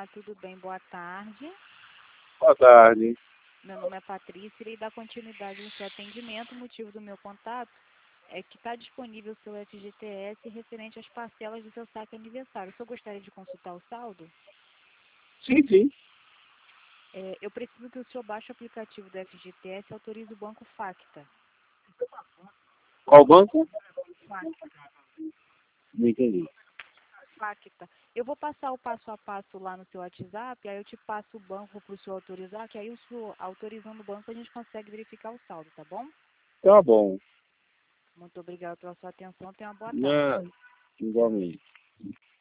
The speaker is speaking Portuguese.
Olá, tudo bem? Boa tarde. Boa tarde. Meu nome é Patrícia, irei dar continuidade no seu atendimento. O motivo do meu contato é que está disponível o seu FGTS referente às parcelas do seu saque aniversário. O senhor gostaria de consultar o saldo? Sim, sim. Eu preciso que o senhor baixe o aplicativo do FGTS e autorize o banco Facta. Qual banco? Facta. Não entendi. Facta. Eu vou passar o passo a passo lá no seu WhatsApp, aí eu te passo o banco para o senhor autorizar, que aí o senhor autorizando o banco a gente consegue verificar o saldo, tá bom? Tá bom. Muito obrigada pela sua atenção. Tenha uma boa tarde. Não, igualmente.